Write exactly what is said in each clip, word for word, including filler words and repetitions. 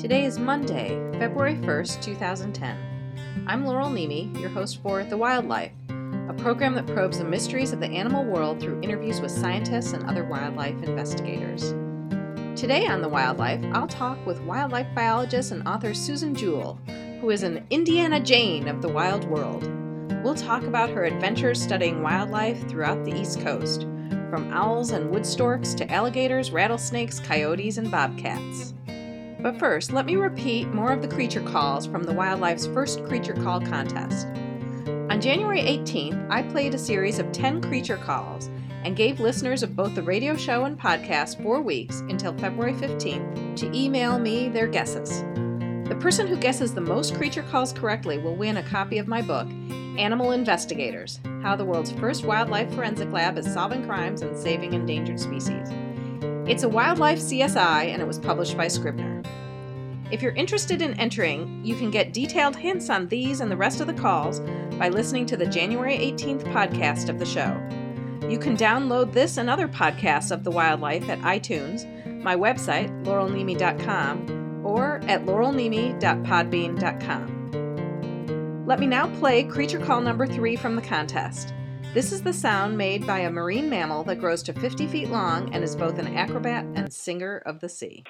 Today is Monday, February first, two thousand ten. I'm Laurel Nemi, your host for The Wildlife, a program that probes the mysteries of the animal world through interviews with scientists and other wildlife investigators. Today on The Wildlife, I'll talk with wildlife biologist and author Susan Jewell, who is an Indiana Jane of the wild world. We'll talk about her adventures studying wildlife throughout the East Coast, from owls and wood storks to alligators, rattlesnakes, coyotes, and bobcats. But first, let me repeat more of the creature calls from the Wildlife's first creature call contest. On January eighteenth, I played a series of ten creature calls and gave listeners of both the radio show and podcast four weeks until February fifteenth to email me their guesses. The person who guesses the most creature calls correctly will win a copy of my book, Animal Investigators: How the World's First Wildlife Forensic Lab is Solving Crimes and Saving Endangered Species. It's a wildlife C S I, and it was published by Scribner. If you're interested in entering, you can get detailed hints on these and the rest of the calls by listening to the January eighteenth podcast of the show. You can download this and other podcasts of The Wildlife at iTunes, my website, laurel nemi dot com, or at laurel nemi dot podbean dot com. Let me now play creature call number three from the contest. This is the sound made by a marine mammal that grows to fifty feet long and is both an acrobat and singer of the sea.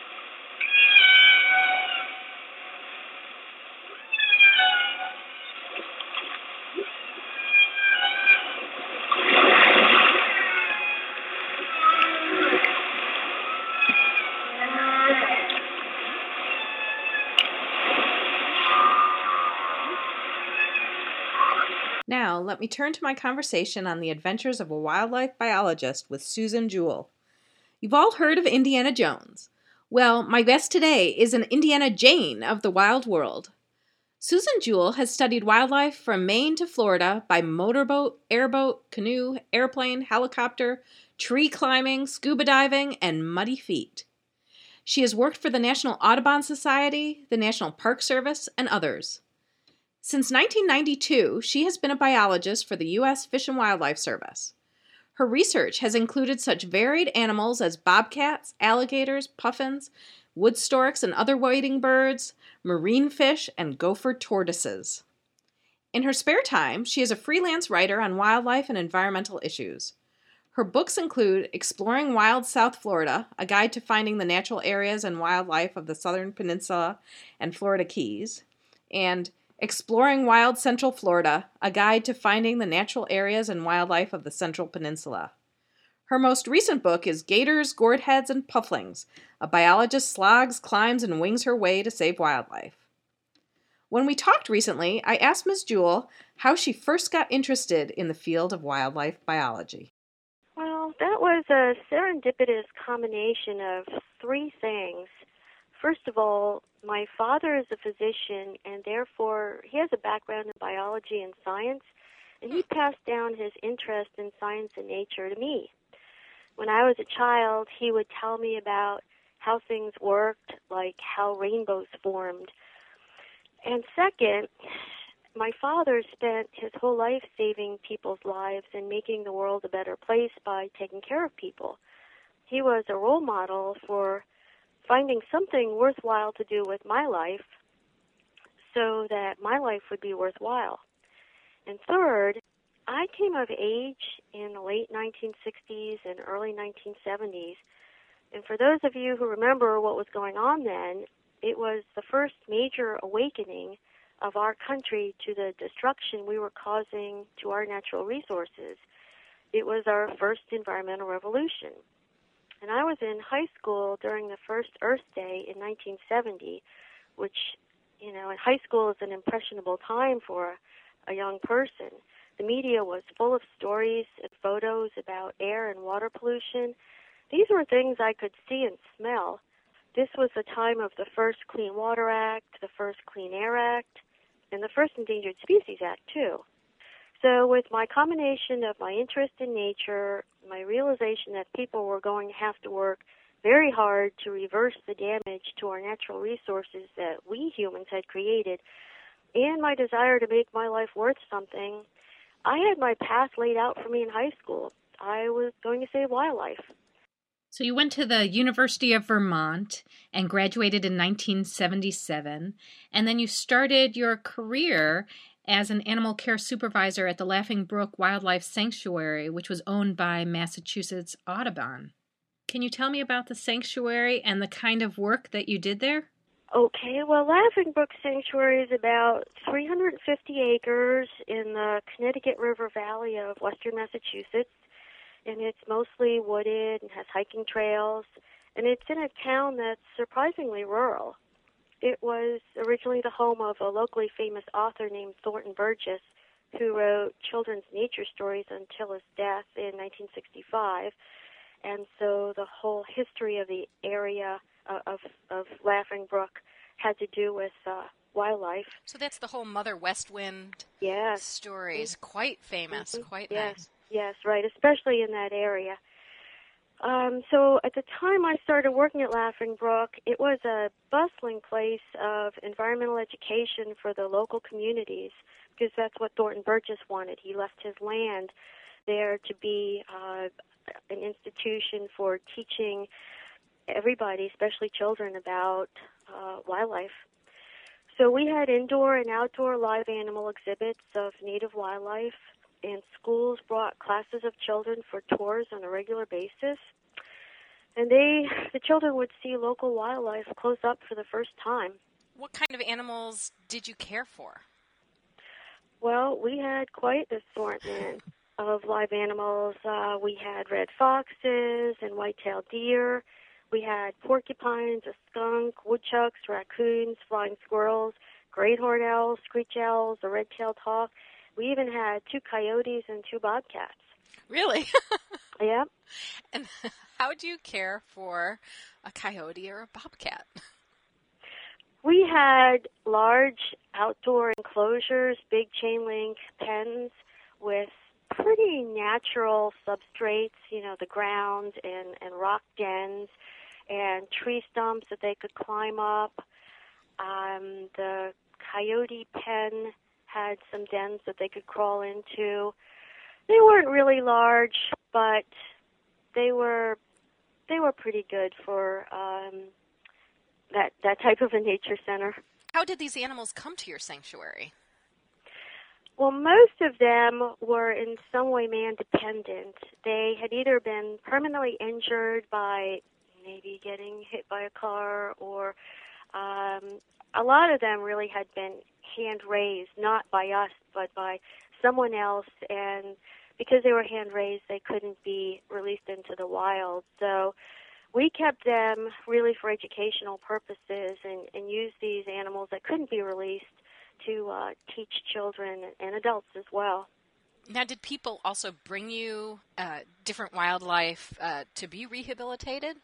Now, let me turn to my conversation on the adventures of a wildlife biologist with Susan Jewell. You've all heard of Indiana Jones. Well, my guest today is an Indiana Jane of the wild world. Susan Jewell has studied wildlife from Maine to Florida by motorboat, airboat, canoe, airplane, helicopter, tree climbing, scuba diving, and muddy feet. She has worked for the National Audubon Society, the National Park Service, and others. Since nineteen ninety-two, she has been a biologist for the U S Fish and Wildlife Service. Her research has included such varied animals as bobcats, alligators, puffins, wood storks and other wading birds, marine fish, and gopher tortoises. In her spare time, she is a freelance writer on wildlife and environmental issues. Her books include Exploring Wild South Florida, a guide to finding the natural areas and wildlife of the Southern Peninsula and Florida Keys, and Exploring Wild Central Florida, a guide to finding the natural areas and wildlife of the Central Peninsula. Her most recent book is Gators, Gourdheads, and Pufflings, a biologist slogs, climbs, and wings her way to save wildlife. When we talked recently, I asked Miz Jewell how she first got interested in the field of wildlife biology. Well, that was a serendipitous combination of three things. First of all, my father is a physician, and therefore he has a background in biology and science, and he passed down his interest in science and nature to me. When I was a child, he would tell me about how things worked, like how rainbows formed. And second, my father spent his whole life saving people's lives and making the world a better place by taking care of people. He was a role model for finding something worthwhile to do with my life so that my life would be worthwhile. And third, I came of age in the late nineteen sixties and early nineteen seventies. And for those of you who remember what was going on then, it was the first major awakening of our country to the destruction we were causing to our natural resources. It was our first environmental revolution. And I was in high school during the first Earth Day in nineteen seventy, which, you know, in high school is an impressionable time for a young person. The media was full of stories and photos about air and water pollution. These were things I could see and smell. This was the time of the first Clean Water Act, the first Clean Air Act, and the first Endangered Species Act, too. So with my combination of my interest in nature, my realization that people were going to have to work very hard to reverse the damage to our natural resources that we humans had created, and my desire to make my life worth something, I had my path laid out for me in high school. I was going to save wildlife. So you went to the University of Vermont and graduated in nineteen seventy-seven, and then you started your career as an animal care supervisor at the Laughing Brook Wildlife Sanctuary, which was owned by Massachusetts Audubon. Can you tell me about the sanctuary and the kind of work that you did there? Okay, well, Laughing Brook Sanctuary is about three hundred fifty acres in the Connecticut River Valley of western Massachusetts, and it's mostly wooded and has hiking trails, and it's in a town that's surprisingly rural. It was originally the home of a locally famous author named Thornton Burgess, who wrote children's nature stories until his death in nineteen sixty-five, and so the whole history of the area uh, of, of Laughing Brook had to do with uh, wildlife. So that's the whole Mother West Wind yes. stories. Mm-hmm. Quite famous, Mm-hmm. quite yes. nice. Yes, right, especially in that area. Um, so at the time I started working at Laughing Brook, it was a bustling place of environmental education for the local communities, because that's what Thornton Burgess wanted. He left his land there to be uh, an institution for teaching everybody, especially children, about uh, wildlife. So we had indoor and outdoor live animal exhibits of native wildlife, and schools brought classes of children for tours on a regular basis. And they, the children would see local wildlife close up for the first time. What kind of animals did you care for? Well, we had quite the assortment of live animals. Uh, we had red foxes and white-tailed deer. We had porcupines, a skunk, woodchucks, raccoons, flying squirrels, great horned owls, screech owls, a red-tailed hawk. We even had two coyotes and two bobcats. Really? Yeah. And how do you care for a coyote or a bobcat? We had large outdoor enclosures, big chain link pens with pretty natural substrates, you know, the ground and, and rock dens and tree stumps that they could climb up. Um, the coyote pen had some dens that they could crawl into. They weren't really large, but they were they were pretty good for um, that that type of a nature center. How did these animals come to your sanctuary? Well, most of them were in some way man-dependent. They had either been permanently injured by maybe getting hit by a car, or um, a lot of them really had been hand-raised, not by us, but by someone else, and because they were hand-raised, they couldn't be released into the wild. So we kept them really for educational purposes and, and used these animals that couldn't be released to uh, teach children and adults as well. Now, did people also bring you uh, different wildlife uh, to be rehabilitated?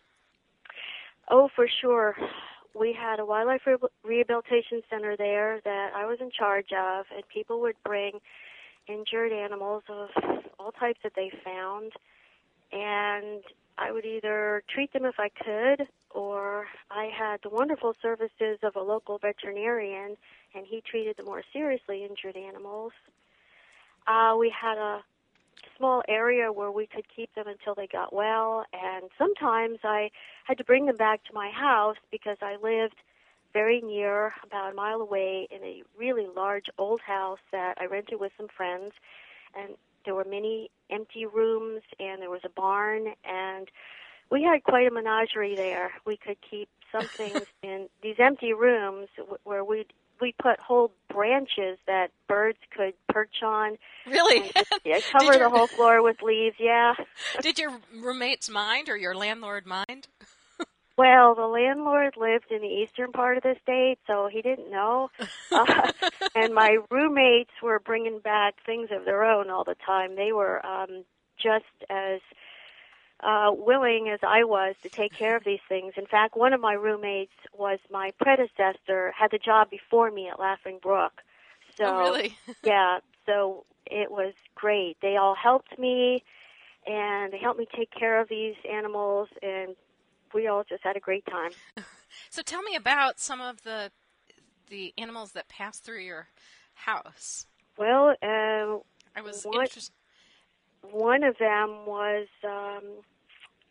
Oh, for sure. We had a wildlife re- rehabilitation center there that I was in charge of, and people would bring injured animals of all types that they found, and I would either treat them if I could, or I had the wonderful services of a local veterinarian, and he treated the more seriously injured animals. Uh, we had a small area where we could keep them until they got well, and sometimes I had to bring them back to my house because I lived very near, about a mile away, in a really large old house that I rented with some friends, and there were many empty rooms, and there was a barn, and we had quite a menagerie there. We could keep some things in these empty rooms where we'd we put whole branches that birds could perch on. Really? And just, yeah, cover your... the whole floor with leaves, yeah. Did your roommates mind, or your landlord mind? Well, the landlord lived in the eastern part of the state, so he didn't know. Uh, and my roommates were bringing back things of their own all the time. They were um, just as uh, willing as I was to take care of these things. In fact, one of my roommates was my predecessor, had the job before me at Laughing Brook. So, oh, really? yeah, so it was great. They all helped me, and they helped me take care of these animals, and we all just had a great time. So tell me about some of the the animals that passed through your house. Well, uh, I was one, interested. One of them was um,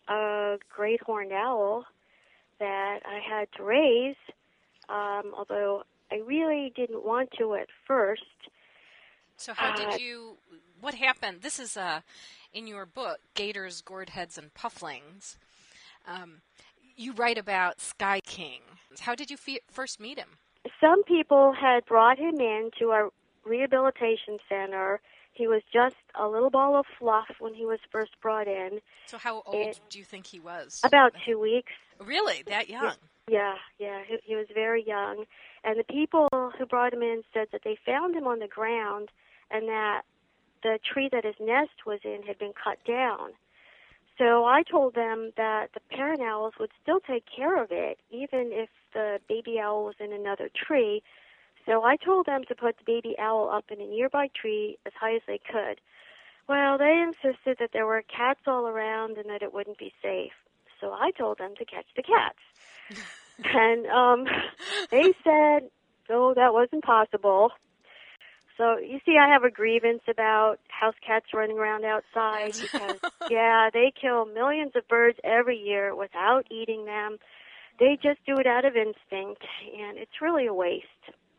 a great horned owl that I had to raise, um, although I really didn't want to at first. So how Uh, did you, what happened? This is uh, in your book, Gators, Gourdheads, and Pufflings. Um, you write about Sky King. How did you fe- first meet him? Some people had brought him in to our rehabilitation center. He was just a little ball of fluff when he was first brought in. So how old It, do you think he was? about two weeks. Really? That young? Yeah, yeah, he, he was very young. And the people who brought him in said that they found him on the ground and that the tree that his nest was in had been cut down. So I told them that the parent owls would still take care of it, even if the baby owl was in another tree. So I told them to put the baby owl up in a nearby tree as high as they could. Well, they insisted that there were cats all around and that it wouldn't be safe. So I told them to catch the cats. and um, they said, no, that wasn't possible. So, you see, I have a grievance about house cats running around outside because, yeah, they kill millions of birds every year without eating them. They just do it out of instinct, and it's really a waste.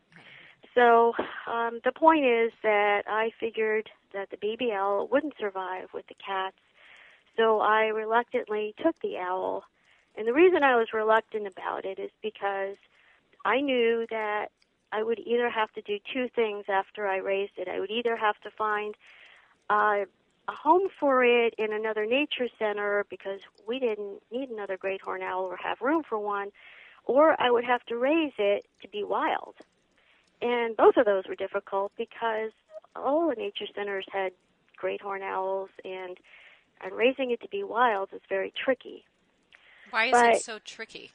So um, the point is that I figured that the baby owl wouldn't survive with the cats, so I reluctantly took the owl. And the reason I was reluctant about it is because I knew that I would either have to do two things after I raised it. I would either have to find uh, a home for it in another nature center because we didn't need another great horned owl or have room for one, or I would have to raise it to be wild. And both of those were difficult because all the nature centers had great horned owls, and, and raising it to be wild is very tricky. Why is but it so tricky?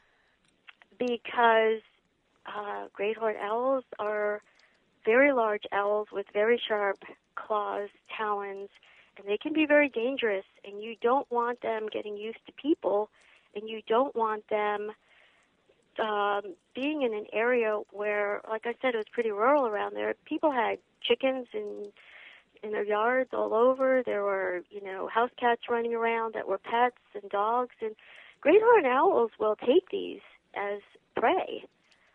Because uh, great horned owls are very large owls with very sharp claws, talons, and they can be very dangerous, and you don't want them getting used to people, and you don't want them um, being in an area where, like I said, it was pretty rural around there. People had chickens in in their yards all over. There were, you know, house cats running around that were pets and dogs, and great horned owls will take these as prey.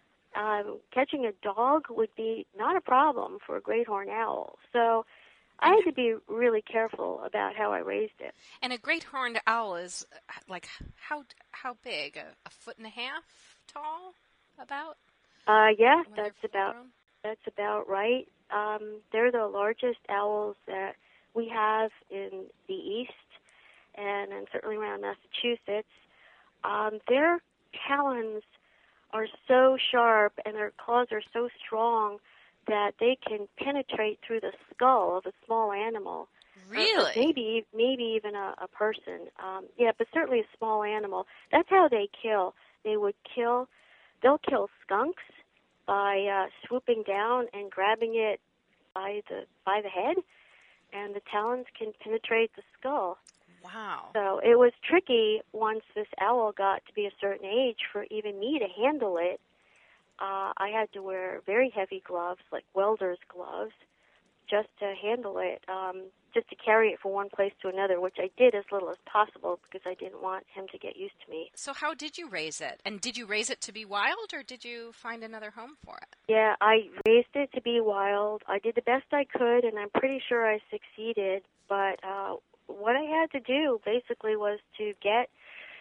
Um, catching a dog would be not a problem for a great horned owl. So I had to be really careful about how I raised it. And a great horned owl is like how how big? A, a foot and a half tall, about? Uh, yeah, when that's about grown? that's about right. Um, they're the largest owls that we have in the east, and, and certainly around Massachusetts. Um, their talons are so sharp and their claws are so strong that they can penetrate through the skull of a small animal. Really? Uh, maybe maybe even a, a person. Um, yeah, but certainly a small animal. That's how they kill. They would kill, they'll kill skunks by uh, swooping down and grabbing it by the by the head, and the talons can penetrate the skull. Wow. So it was tricky once this owl got to be a certain age for even me to handle it. Uh, I had to wear very heavy gloves, like welder's gloves, just to handle it, um, just to carry it from one place to another, which I did as little as possible because I didn't want him to get used to me. So how did you raise it? And did you raise it to be wild, or did you find another home for it? Yeah, I raised it to be wild. I did the best I could, and I'm pretty sure I succeeded, but uh, what I had to do basically was to get,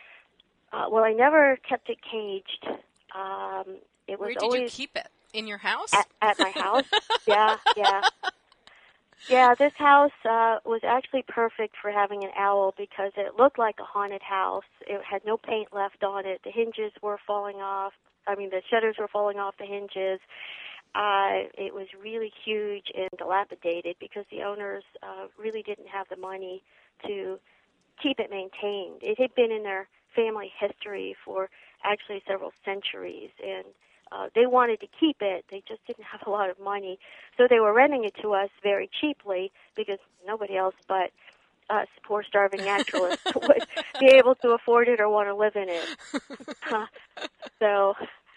uh, well, I never kept it caged. Um, it was Where did always you keep it? In your house? At, at my house. yeah, yeah. Yeah, this house uh, was actually perfect for having an owl because it looked like a haunted house. It had no paint left on it. The hinges were falling off. I mean, the shutters were falling off the hinges. Uh, it was really huge and dilapidated because the owners uh, really didn't have the money to keep it maintained. It had been in their family history for actually several centuries, and uh, they wanted to keep it. They just didn't have a lot of money. So they were renting it to us very cheaply because nobody else but us poor starving naturalists would be able to afford it or want to live in it. Uh, so,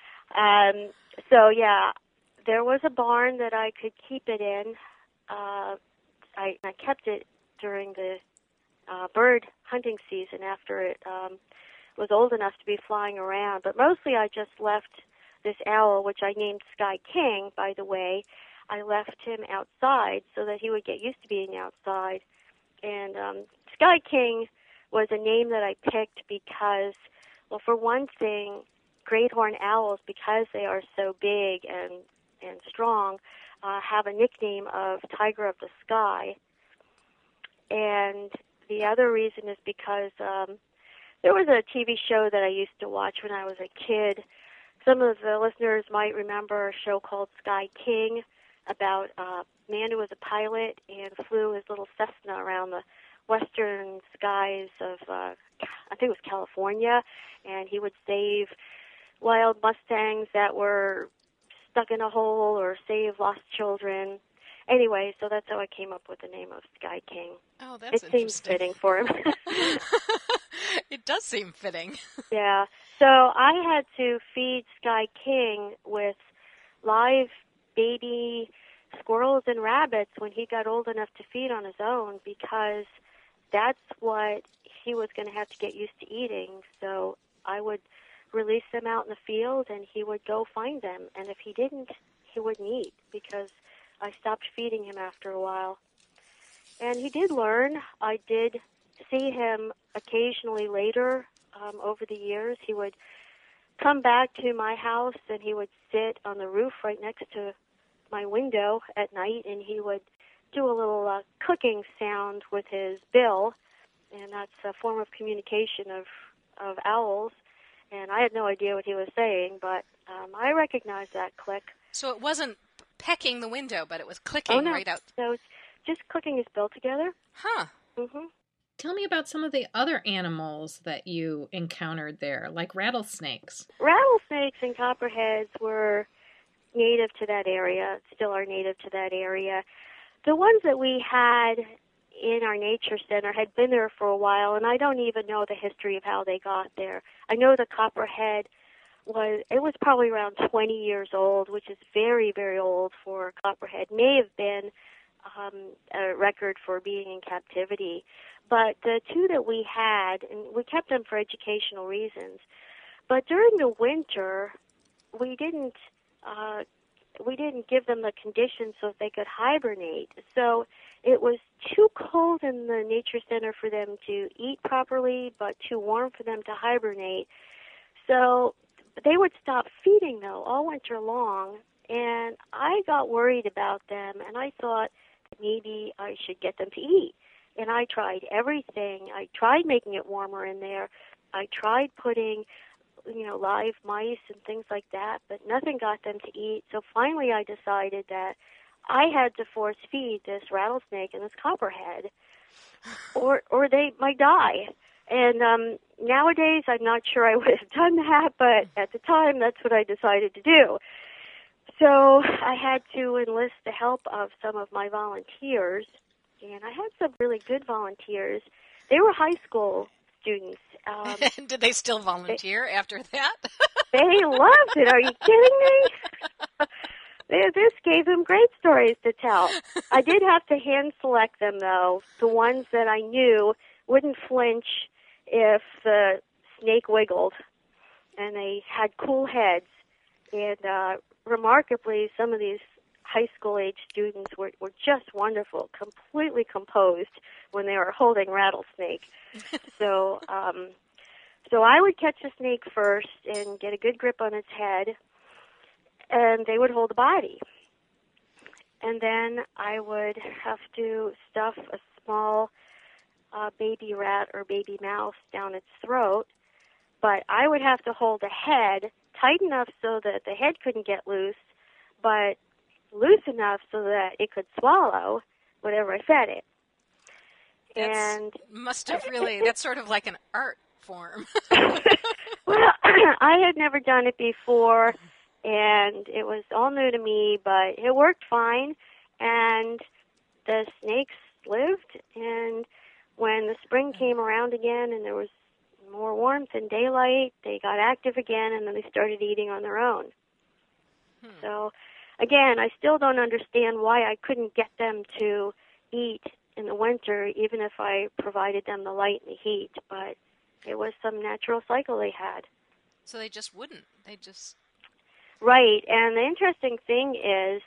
um, so yeah, there was a barn that I could keep it in. Uh, I, I kept it during the uh, bird hunting season after it um, was old enough to be flying around. But mostly I just left this owl, which I named Sky King, by the way. I left him outside so that he would get used to being outside. And um, Sky King was a name that I picked because, well, for one thing, great horned owls, because they are so big and, and strong, uh, have a nickname of Tiger of the Sky. And the other reason is because um, there was a T V show that I used to watch when I was a kid. Some of the listeners might remember a show called Sky King about a man who was a pilot and flew his little Cessna around the western skies of, uh, I think it was California, and he would save wild Mustangs that were stuck in a hole or save lost children. Anyway, so that's how I came up with the name of Sky King. Oh, that's it interesting. It seems fitting for him. It does seem fitting. Yeah. So I had to feed Sky King with live baby squirrels and rabbits when he got old enough to feed on his own, because that's what he was going to have to get used to eating. So I would release them out in the field, and he would go find them. And if he didn't, he wouldn't eat, because I stopped feeding him after a while. And he did learn. I did see him occasionally later um, over the years. He would come back to my house, and he would sit on the roof right next to my window at night, and he would do a little uh, clicking sound with his bill, and that's a form of communication of, of owls. And I had no idea what he was saying, but um, I recognized that click. So it wasn't pecking the window, but it was clicking oh, no. right out. So it's just clicking his bill together. Huh. Mm-hmm. Tell me about some of the other animals that you encountered there, like rattlesnakes. Rattlesnakes and copperheads were native to that area, still are native to that area. The ones that we had in our nature center had been there for a while, and I don't even know the history of how they got there. I know the copperhead was, it was probably around twenty years old, which is very, very old for a copperhead. May have been um, a record for being in captivity. But the two that we had, and we kept them for educational reasons, but during the winter, we didn't uh, we didn't give them the conditions so that they could hibernate. So it was too cold in the nature center for them to eat properly, but too warm for them to hibernate. So they would stop feeding, though, all winter long, and I got worried about them, and I thought maybe I should get them to eat. And I tried everything. I tried making it warmer in there. I tried putting, you know, live mice and things like that, but nothing got them to eat. So finally I decided that I had to force feed this rattlesnake and this copperhead, or or they might die. And um, nowadays I'm not sure I would have done that, but at the time that's what I decided to do. So I had to enlist the help of some of my volunteers, and I had some really good volunteers. They were high school students. Um, Did they still volunteer they, after that? They loved it. Are you kidding me? This gave them great stories to tell. I did have to hand select them, though, the ones that I knew wouldn't flinch if the snake wiggled, and they had cool heads. And uh, remarkably, some of these high school-age students were, were just wonderful, completely composed when they were holding rattlesnake. so um, so I would catch the snake first and get a good grip on its head, and they would hold the body. And then I would have to stuff a small uh, baby rat or baby mouse down its throat, but I would have to hold the head tight enough so that the head couldn't get loose, but loose enough so that it could swallow whatever I fed it. That's, and must have really, that's sort of like an art form. Well, I had never done it before, and it was all new to me, but it worked fine, and the snakes lived, and when the spring came around again and there was more warmth and daylight, they got active again, and then they started eating on their own. Hmm. So, again, I still don't understand why I couldn't get them to eat in the winter, even if I provided them the light and the heat. But it was some natural cycle they had. So they just wouldn't. They just... Right. And the interesting thing is,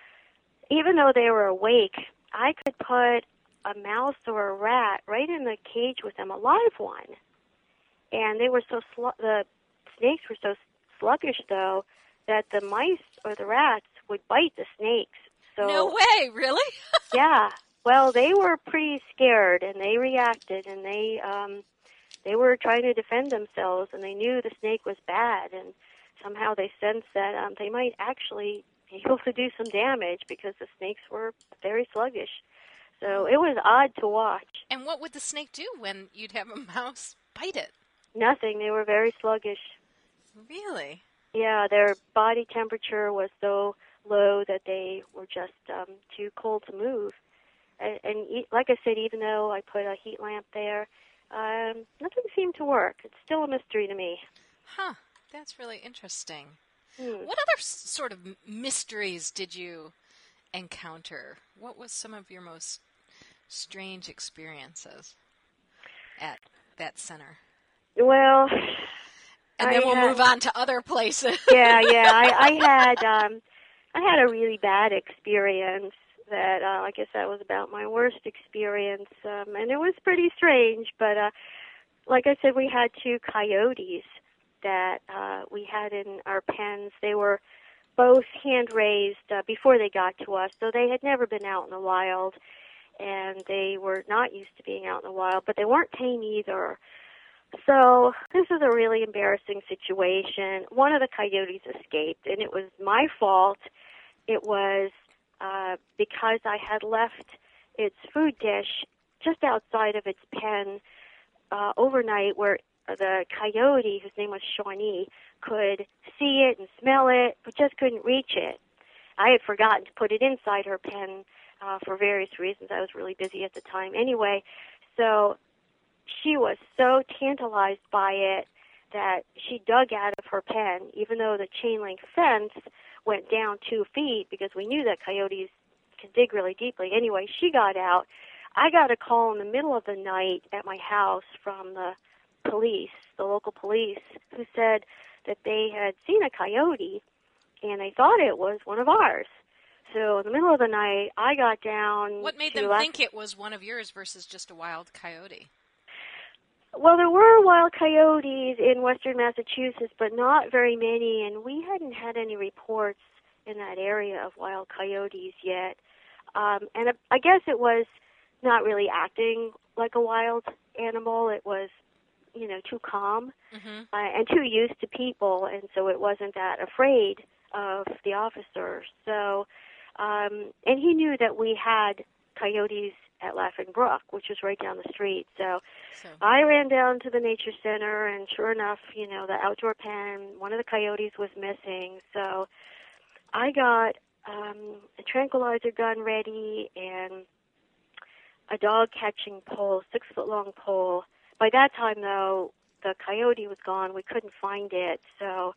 even though they were awake, I could put a mouse or a rat right in the cage with them, a live one. And they were so sl- the snakes were so sluggish, though, that the mice or the rats would bite the snakes. So, no way, really? Yeah. Well, they were pretty scared, and they reacted, and they um, they were trying to defend themselves, and they knew the snake was bad, and somehow they sensed that um, they might actually be able to do some damage because the snakes were very sluggish. So it was odd to watch. And what would the snake do when you'd have a mouse bite it? Nothing. They were very sluggish. Really? Yeah, their body temperature was so low that they were just um, too cold to move. And, and e- like I said, even though I put a heat lamp there, um, nothing seemed to work. It's still a mystery to me. Huh. That's really interesting. Hmm. What other s- sort of mysteries did you encounter? What was some of your most strange experiences at that center? Well, and then I we'll had, move on to other places. yeah, yeah. I, I had um, I had a really bad experience. That uh, I guess that was about my worst experience, um, and it was pretty strange. But uh, like I said, we had two coyotes that uh, we had in our pens. They were both hand-raised uh, before they got to us, so they had never been out in the wild, and they were not used to being out in the wild, but they weren't tame either. So this is a really embarrassing situation. One of the coyotes escaped, and it was my fault. It was uh, because I had left its food dish just outside of its pen uh, overnight, where the coyote, whose name was Shawnee, could see it and smell it, but just couldn't reach it. I had forgotten to put it inside her pen uh, for various reasons. I was really busy at the time anyway. So she was so tantalized by it that she dug out of her pen, even though the chain link fence went down two feet because we knew that coyotes could dig really deeply. Anyway, she got out. I got a call in the middle of the night at my house from the police, the local police, who said that they had seen a coyote and they thought it was one of ours. So in the middle of the night, I got down. What made to them left- think it was one of yours versus just a wild coyote? Well, there were wild coyotes in western Massachusetts, but not very many, and we hadn't had any reports in that area of wild coyotes yet. Um, and I guess it was not really acting like a wild animal. It was, you know, too calm Mm-hmm. uh, and too used to people, and so it wasn't that afraid of the officers. So, um, and he knew that we had coyotes at Laughing Brook, which was right down the street. So, So, I ran down to the nature center, and sure enough, you know, the outdoor pen, one of the coyotes was missing. So I got um, a tranquilizer gun ready and a dog catching pole, six-foot-long pole. By that time, though, the coyote was gone. We couldn't find it. So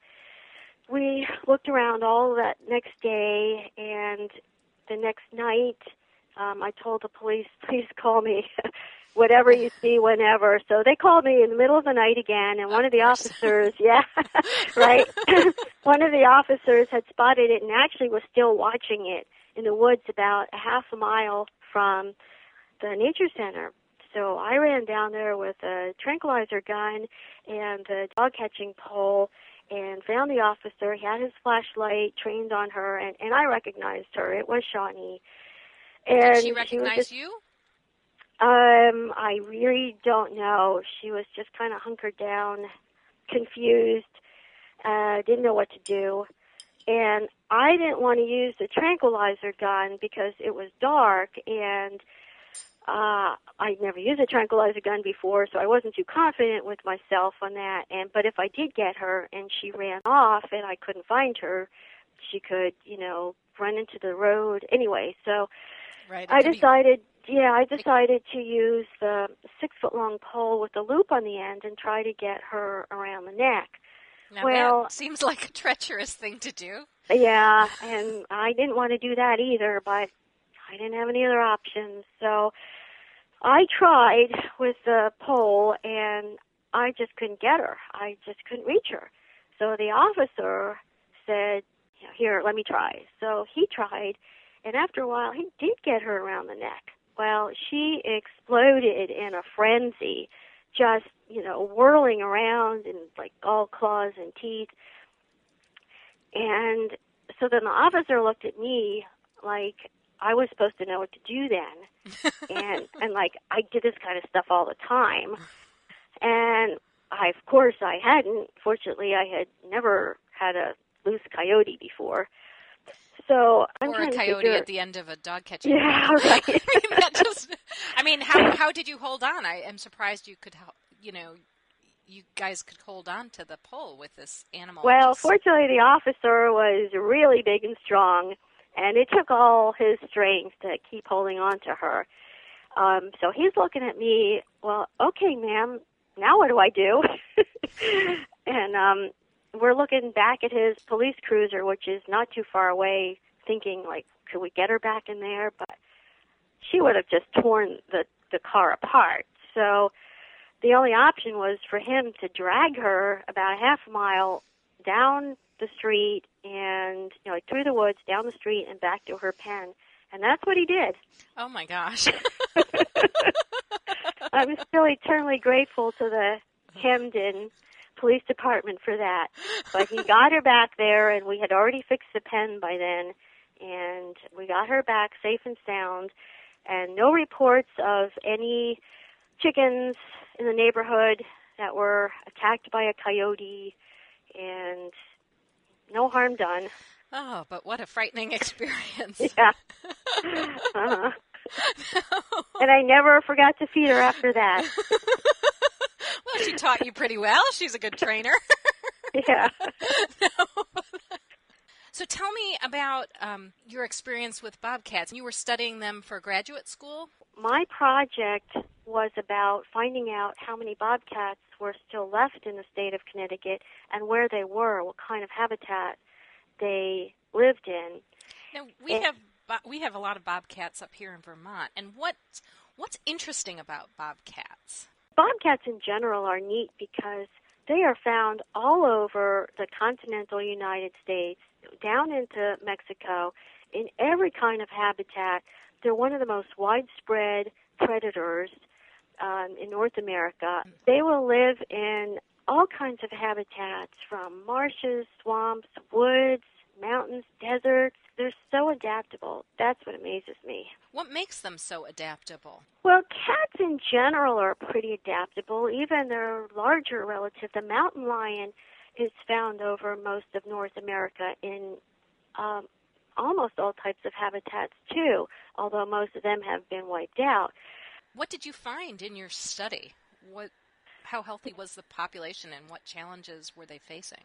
we looked around all that next day, and the next night, um, I told the police, please call me. Whatever you see, whenever. So they called me in the middle of the night again, and one of, Of the course. officers, yeah, right, one of the officers had spotted it and actually was still watching it in the woods about a half a mile from the nature center. So I ran down there with a tranquilizer gun and a dog catching pole and found the officer. He had his flashlight trained on her, and, and I recognized her. It was Shawnee. And did she was recognize just, you? Um, I really don't know. She was just kind of hunkered down, confused, uh, didn't know what to do. And I didn't want to use the tranquilizer gun because it was dark, and uh, I'd never used a tranquilizer gun before, so I wasn't too confident with myself on that. And but if I did get her and she ran off and I couldn't find her, she could, you know, run into the road. Anyway, so Right. I decided... Yeah, I decided to use the six-foot-long pole with the loop on the end and try to get her around the neck. Now well, that seems like a treacherous thing to do. Yeah, and I didn't want to do that either, but I didn't have any other options. So I tried with the pole, and I just couldn't get her. I just couldn't reach her. So the officer said, here, let me try. So he tried, and after a while, he did get her around the neck. Well, she exploded in a frenzy, just, you know, whirling around and like all claws and teeth. And so then the officer looked at me like I was supposed to know what to do then. and, and like, I did this kind of stuff all the time. And I, of course, I hadn't. Fortunately, I had never had a loose coyote before. So I'm or trying a to coyote figure... at the end of a dog catching. Yeah, right. I mean, that just, I mean, how how did you hold on? I am surprised you could, you know, you guys could hold on to the pole with this animal. Well, just... fortunately, the officer was really big and strong, and it took all his strength to keep holding on to her. Um, so he's looking at me, well, okay, ma'am, now what do I do? and um, we're looking back at his police cruiser, which is not too far away, thinking, like, could we get her back in there? But she would have just torn the, the car apart. So the only option was for him to drag her about a half a mile down the street and, you know, like through the woods, down the street, and back to her pen. And that's what he did. Oh, my gosh. I'm still eternally grateful to the Hamden Police Department for that. But he got her back there, and we had already fixed the pen by then, and we got her back safe and sound, and no reports of any chickens in the neighborhood that were attacked by a coyote, and no harm done. Oh, but what a frightening experience. Yeah. Uh-huh. And I never forgot to feed her after that. Well, she taught you pretty well. She's a good trainer. Yeah. No. So tell me about um, your experience with bobcats. You were studying them for graduate school? My project was about finding out how many bobcats were still left in the state of Connecticut and where they were, what kind of habitat they lived in. Now, we and, have we have a lot of bobcats up here in Vermont. And what what's interesting about bobcats? Bobcats in general are neat because they are found all over the continental United States, down into Mexico, in every kind of habitat. They're one of the most widespread predators um, in North America. They will live in all kinds of habitats, from marshes, swamps, woods, mountains, deserts. They're so adaptable. That's what amazes me. What makes them so adaptable? Well, cats in general are pretty adaptable. Even their larger relative, the mountain lion, is found over most of North America in um, almost all types of habitats too, although most of them have been wiped out. What did you find in your study? What, how healthy was the population, and what challenges were they facing?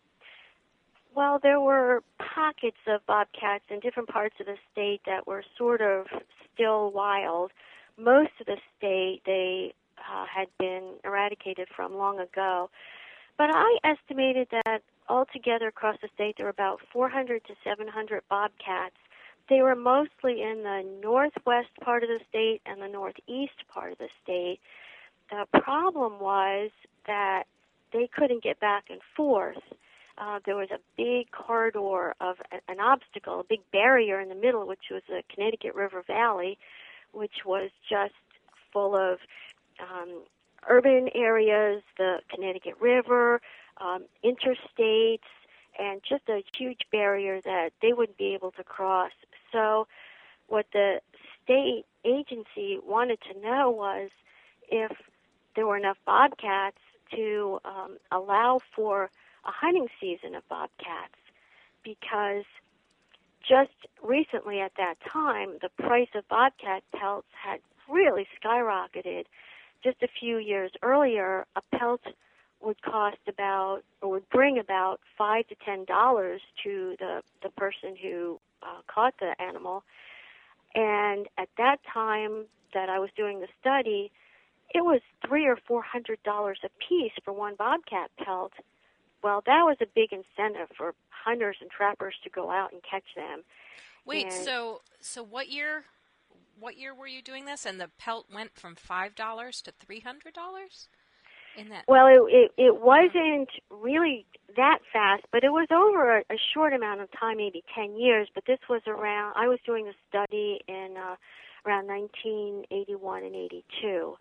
Well, there were pockets of bobcats in different parts of the state that were sort of still wild. Most of the state, they uh, had been eradicated from long ago. But I estimated that altogether across the state there were about four hundred to seven hundred bobcats. They were mostly in the northwest part of the state and the northeast part of the state. The problem was that they couldn't get back and forth. Uh, there was a big corridor of a, an obstacle, a big barrier in the middle, which was the Connecticut River Valley, which was just full of um, urban areas, the Connecticut River, um, interstates, and just a huge barrier that they wouldn't be able to cross. So what the state agency wanted to know was if there were enough bobcats to um, allow for a hunting season of bobcats, because just recently at that time, the price of bobcat pelts had really skyrocketed. Just a few years earlier, a pelt would cost about, or would bring about five to ten dollars to the, the person who uh, caught the animal. And at that time that I was doing the study, it was three or four hundred dollars a piece for one bobcat pelt. Well, that was a big incentive for hunters and trappers to go out and catch them. Wait, and so so what year what year were you doing this? And the pelt went from five dollars to three hundred dollars in that? Well, it, it, it wasn't really that fast, but it was over a, a short amount of time, maybe ten years. But this was around, I was doing the study in uh, around nineteen eighty-one and eighty-two.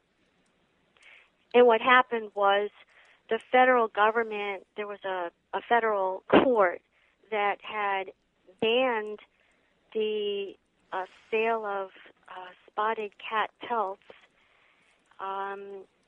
And what happened was the federal government, there was a, a federal court that had banned the uh, sale of uh, spotted cat pelts um,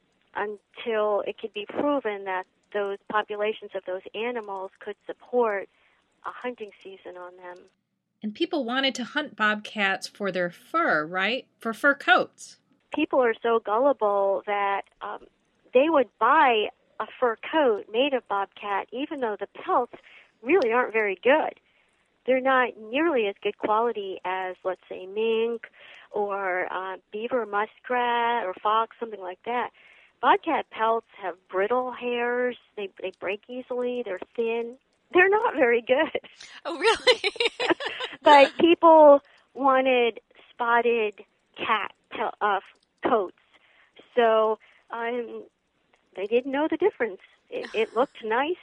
until it could be proven that those populations of those animals could support a hunting season on them. And people wanted to hunt bobcats for their fur, right? For fur coats. People are so gullible that um, they would buy a fur coat made of bobcat, even though the pelts really aren't very good. They're not nearly as good quality as, let's say, mink or uh, beaver muskrat or fox, something like that. Bobcat pelts have brittle hairs. They they break easily. They're thin. They're not very good. Oh, really? But people wanted spotted cat pel- uh, coats, so um, they didn't know the difference. It, it looked nice.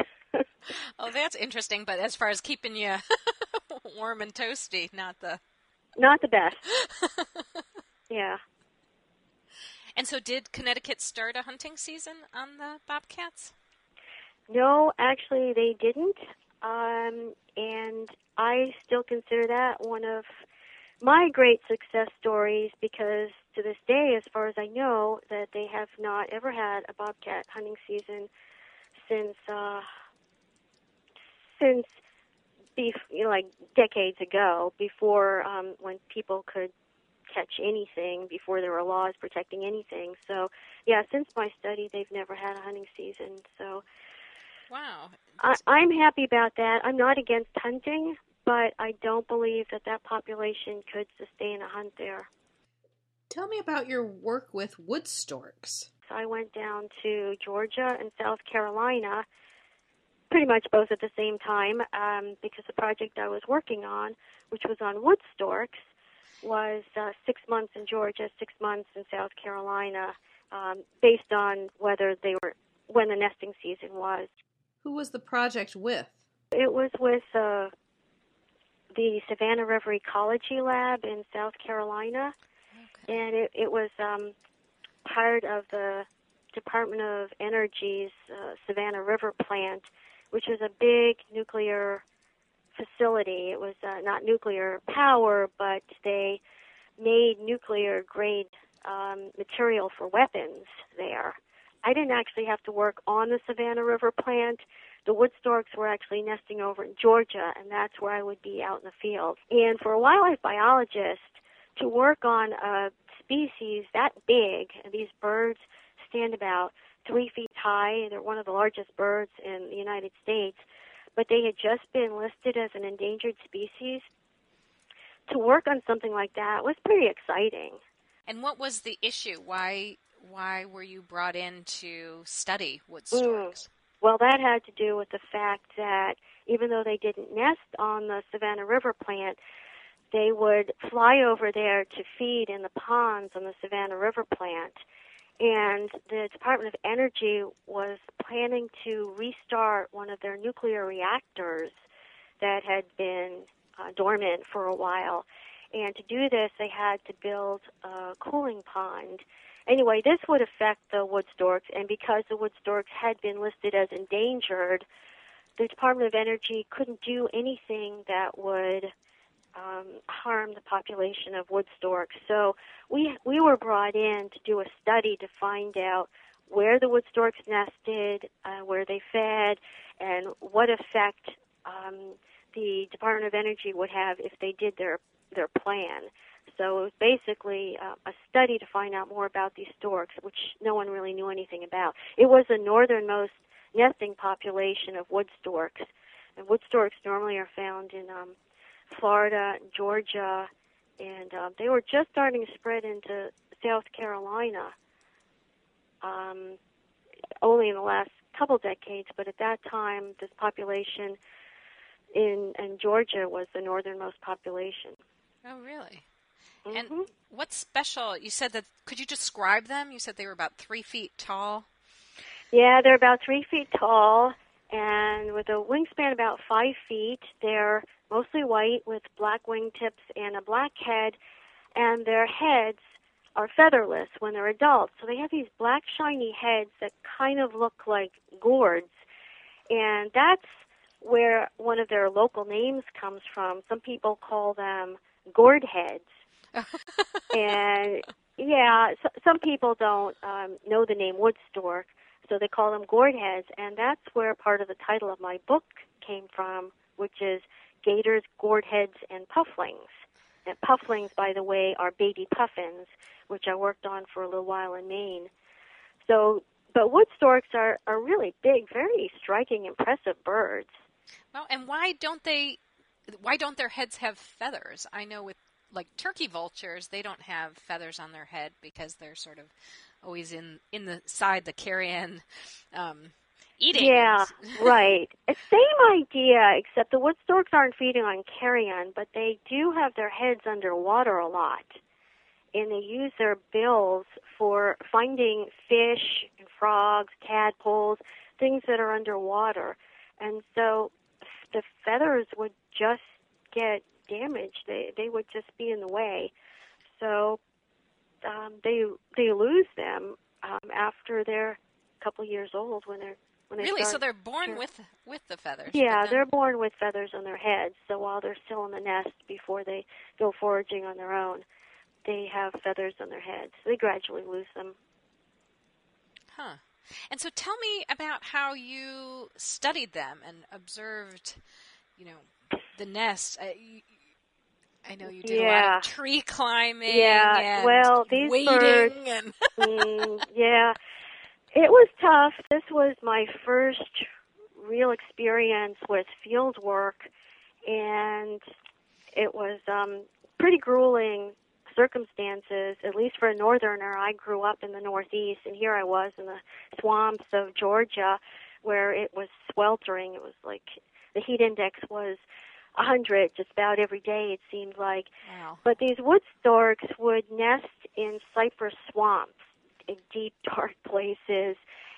Oh, that's interesting. But as far as keeping you warm and toasty, not the not the best. Yeah. And so, did Connecticut start a hunting season on the bobcats? No, actually, they didn't. Um, and I still consider that one of my great success stories because to this day, as far as I know, that they have not ever had a bobcat hunting season since uh, since bef- you know, like decades ago, before um, when people could catch anything, before there were laws protecting anything. So, yeah, since my study, they've never had a hunting season. So, wow, I, I'm happy about that. I'm not against hunting, but I don't believe that that population could sustain a hunt there. Tell me about your work with wood storks. So I went down to Georgia and South Carolina, pretty much both at the same time, um, because the project I was working on, which was on wood storks, was uh, six months in Georgia, six months in South Carolina, um, based on whether they were when the nesting season was. Who was the project with? It was with uh, the Savannah River Ecology Lab in South Carolina, okay. and it, it was um, part of the Department of Energy's uh, Savannah River plant, which was a big nuclear facility. It was uh, not nuclear power, but they made nuclear-grade um, material for weapons there. I didn't actually have to work on the Savannah River plant. The wood storks were actually nesting over in Georgia, and that's where I would be out in the field. And for a wildlife biologist, to work on a species that big, and these birds stand about three feet high. They're one of the largest birds in the United States, but they had just been listed as an endangered species. To work on something like that was pretty exciting. And what was the issue? Why why were you brought in to study wood storks? Mm. Well, that had to do with the fact that even though they didn't nest on the Savannah River plant, they would fly over there to feed in the ponds on the Savannah River plant. And the Department of Energy was planning to restart one of their nuclear reactors that had been uh, dormant for a while. And to do this, they had to build a cooling pond. Anyway, this would affect the wood storks, and because the wood storks had been listed as endangered, the Department of Energy couldn't do anything that would um, harm the population of wood storks. So we we were brought in to do a study to find out where the wood storks nested, uh, where they fed, and what effect um, the Department of Energy would have if they did their their plan. So it was basically uh, a study to find out more about these storks, which no one really knew anything about. It was the northernmost nesting population of wood storks. And wood storks normally are found in um, Florida, Georgia, and uh, they were just starting to spread into South Carolina um, only in the last couple decades, but at that time, this population in, in Georgia was the northernmost population. Oh, really? And Mm-hmm. what's special? You said that, could you describe them? You said they were about three feet tall. Yeah, they're about three feet tall, and with a wingspan about five feet. They're mostly white with black wingtips and a black head, and their heads are featherless when they're adults. So they have these black shiny heads that kind of look like gourds, and that's where one of their local names comes from. Some people call them gourd heads. And yeah, so, some people don't um, know the name wood stork, so they call them gourd heads, and that's where part of the title of my book came from, which is Gators, Gourd Heads, and Pufflings. And pufflings, by the way, are baby puffins, which I worked on for a little while in Maine. So, but wood storks are, are really big, very striking, impressive birds. Well, and why don't they, why don't their heads have feathers? I know with like turkey vultures, they don't have feathers on their head because they're sort of always in, in the side, the carrion, um, eating. Yeah, right. Same idea, except the wood storks aren't feeding on carrion, but they do have their heads underwater a lot. And they use their bills for finding fish and frogs, tadpoles, things that are underwater. And so the feathers would just get damaged. They they would just be in the way. So um, they they lose them um, after they're a couple years old when they're when they Really? start. So they're born Sure. with with the feathers? Yeah, but then- they're born with feathers on their heads. So while they're still in the nest before they go foraging on their own, they have feathers on their heads. They gradually lose them. Huh. And so tell me about how you studied them and observed, you know, the nest. I, you, I know you did a lot Yeah. of tree climbing Yeah, and well, these wading birds- and mm, yeah, it was tough. This was my first real experience with field work, and it was um, pretty grueling circumstances, at least for a northerner. I grew up in the Northeast, and here I was in the swamps of Georgia where it was sweltering. It was like the heat index was one hundred just about every day, it seemed like. wow. But these wood storks would nest in cypress swamps in deep, dark places.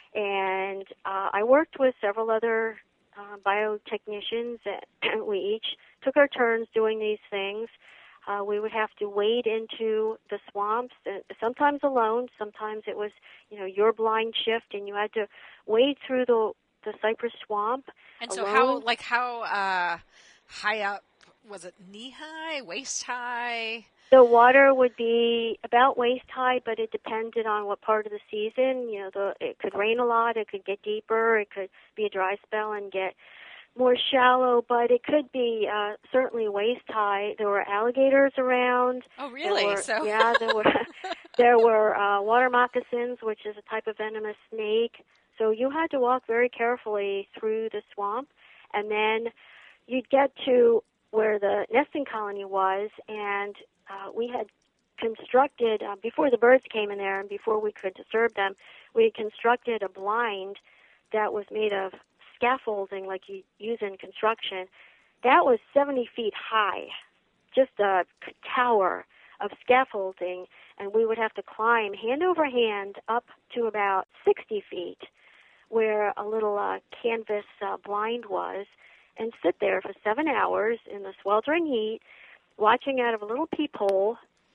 And uh, I worked with several other uh, biotechnicians, and we each took our turns doing these things. Uh, we would have to wade into the swamps, uh, sometimes alone. Sometimes it was, you know, your blind shift, and you had to wade through the the cypress swamp. And so alone. how, like how uh, high up, was it knee high, waist high? The water would be about waist high, but it depended on what part of the season. You know, the, it could rain a lot, it could get deeper, it could be a dry spell and get more shallow, but it could be uh, certainly waist high. There were alligators around. Oh, There really? were- So yeah, there were there were uh, water moccasins, which is a type of venomous snake. So you had to walk very carefully through the swamp, and then you'd get to where the nesting colony was, and uh, we had constructed, uh, before the birds came in there and before we could disturb them, we had constructed a blind that was made of scaffolding like you use in construction. That was seventy feet high, just a tower of scaffolding, and we would have to climb hand over hand up to about sixty feet where a little uh, canvas uh, blind was, and sit there for seven hours in the sweltering heat, watching out of a little peephole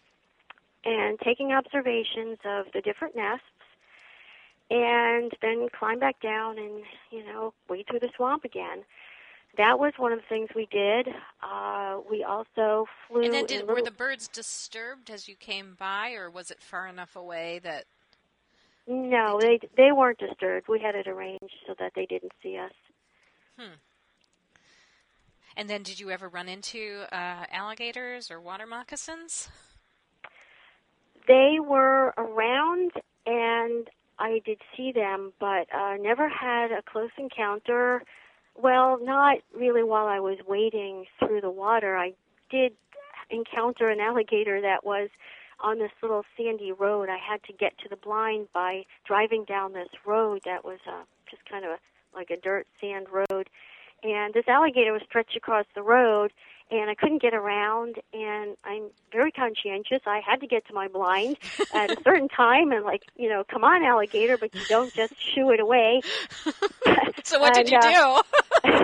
and taking observations of the different nests, and then climb back down and, you know, wade through the swamp again. That was one of the things we did. Uh, we also flew and then in did, little... were the birds disturbed as you came by, or was it far enough away that... No, they they weren't disturbed. We had it arranged so that they didn't see us. Hmm. And then did you ever run into uh, alligators or water moccasins? They were around, and I did see them, but uh, never had a close encounter. Well, not really while I was wading through the water. I did encounter an alligator that was on this little sandy road. I had to get to the blind by driving down this road that was uh, just kind of a, like a dirt sand road. And this alligator was stretched across the road, and I couldn't get around, and I'm very conscientious. I had to get to my blind at a certain time and, like, you know, come on, alligator, but you don't just shoo it away. So what and, did you uh, do?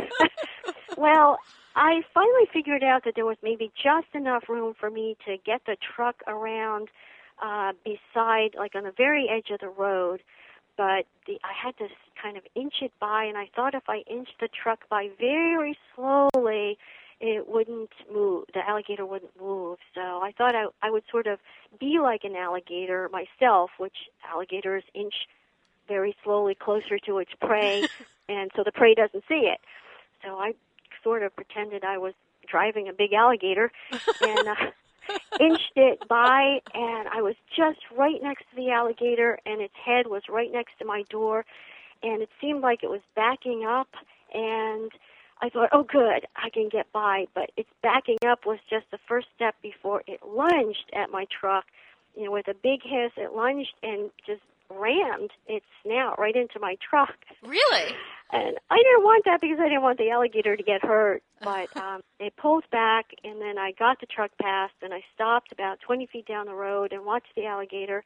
Well, I finally figured out that there was maybe just enough room for me to get the truck around uh, beside, like on the very edge of the road, but the, I had to kind of inch it by, and I thought if I inched the truck by very slowly, it wouldn't move, the alligator wouldn't move. So I thought I, I would sort of be like an alligator myself, which alligators inch very slowly closer to its prey, and so the prey doesn't see it. So I sort of pretended I was driving a big alligator and uh, inched it by, and I was just right next to the alligator, and its head was right next to my door, and it seemed like it was backing up, and I thought, oh, good, I can get by, but its backing up was just the first step before it lunged at my truck. You know, with a big hiss, it lunged and just rammed its snout right into my truck. Really? And I didn't want that because I didn't want the alligator to get hurt. But um, it pulled back, and then I got the truck past, and I stopped about twenty feet down the road and watched the alligator.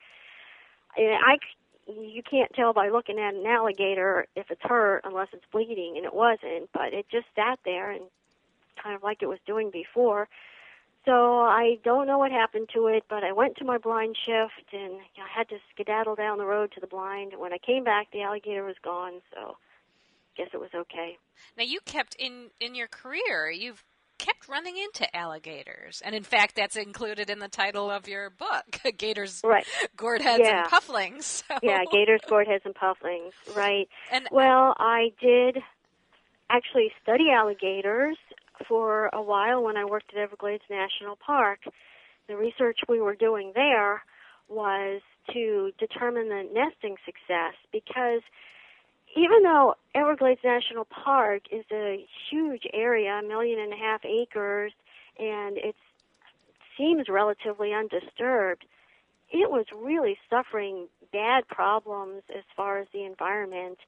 And I, you can't tell by looking at an alligator if it's hurt unless it's bleeding, and it wasn't. But it just sat there and kind of like it was doing before. So I don't know what happened to it, but I went to my blind shift, and you know, I had to skedaddle down the road to the blind. And when I came back, the alligator was gone, so I guess it was okay. Now, you kept, in, in your career, you've kept running into alligators. And, in fact, that's included in the title of your book, Gators, right. Gourd Heads, yeah. and Pufflings. So. Yeah, gators, gourd heads, and pufflings, right. And, well, I did actually study alligators for a while when I worked at Everglades National Park. The research we were doing there was to determine the nesting success, because even though Everglades National Park is a huge area, a million and a half acres, and it seems relatively undisturbed, it was really suffering bad problems as far as the environment,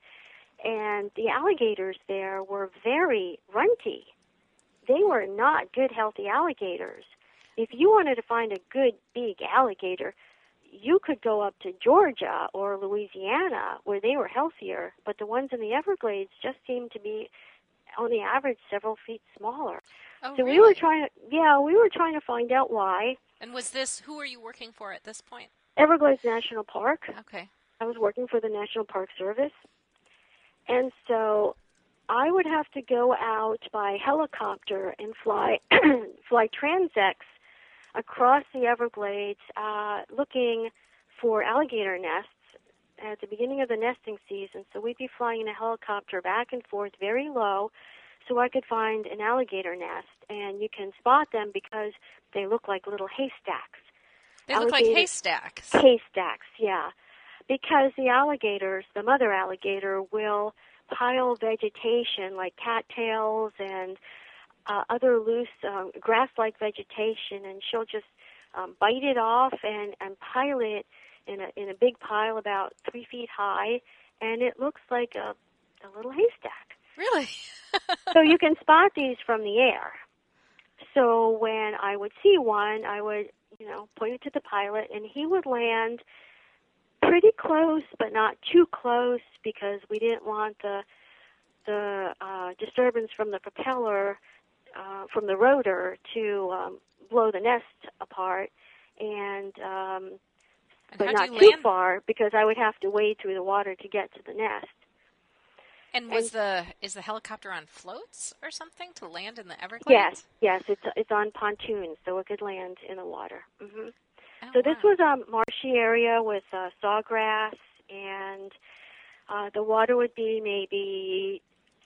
and the alligators there were very runty. They were not good, healthy alligators. If you wanted to find a good, big alligator, you could go up to Georgia or Louisiana where they were healthier, but the ones in the Everglades just seemed to be, on the average, several feet smaller. oh, so really? we were trying to, yeah, we were trying to find out why. And was this, who were you working for at this point? Everglades National Park. Okay. I was working for the National Park Service, and so I would have to go out by helicopter and fly fly transects across the Everglades uh, looking for alligator nests at the beginning of the nesting season. So we'd be flying in a helicopter back and forth very low so I could find an alligator nest. And you can spot them because they look like little haystacks. They look like haystacks. Haystacks, yeah. Because the alligators, the mother alligator, will pile vegetation like cattails and uh, other loose um, grass-like vegetation, and she'll just um, bite it off and, and pile it in a in a big pile about three feet high, and it looks like a, a little haystack. Really? So you can spot these from the air. So when I would see one, I would, you know, point it to the pilot, and he would land pretty close, but not too close, because we didn't want the the uh, disturbance from the propeller, uh, from the rotor, to um, blow the nest apart, and, um, and but not you too land? far, because I would have to wade through the water to get to the nest. And was and, the is the helicopter on floats or something to land in the Everglades? Yes, yes, it's it's on pontoons, so it could land in the water. Mm-hmm. Oh, So this wow. was a marshy area with uh, sawgrass, and uh, the water would be maybe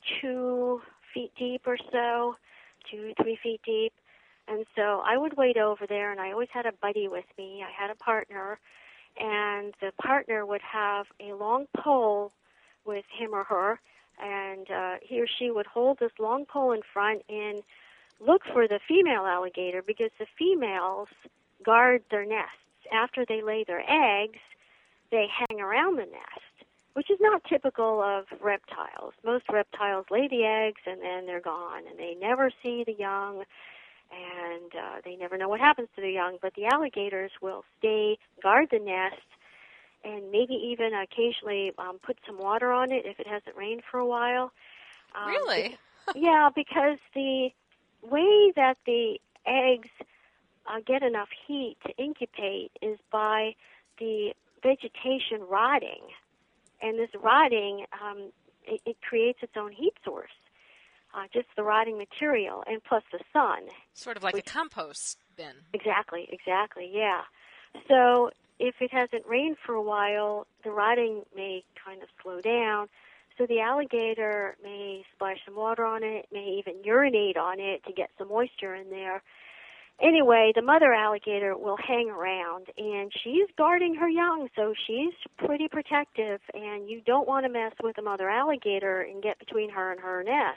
two feet deep or so, two, three feet deep. And so I would wade over there, and I always had a buddy with me. I had a partner, and the partner would have a long pole with him or her, and uh, he or she would hold this long pole in front and look for the female alligator, because the females guard their nests. After they lay their eggs, they hang around the nest, which is not typical of reptiles. Most reptiles lay the eggs and then they're gone, and they never see the young. and uh, they never know what happens to their young. But the alligators will stay, guard the nest, and maybe even occasionally um, put some water on it if it hasn't rained for a while. Um, Really? Be- yeah, because the way that the eggs uh, get enough heat to incubate is by the vegetation rotting. And this rotting, um, it, it creates its own heat source, uh, just the rotting material, and plus the sun. Sort of like which, a compost bin. Exactly, exactly, yeah. So if it hasn't rained for a while, the rotting may kind of slow down. So the alligator may splash some water on it, may even urinate on it to get some moisture in there. Anyway, the mother alligator will hang around, and she's guarding her young, so she's pretty protective, and you don't want to mess with the mother alligator and get between her and her nest.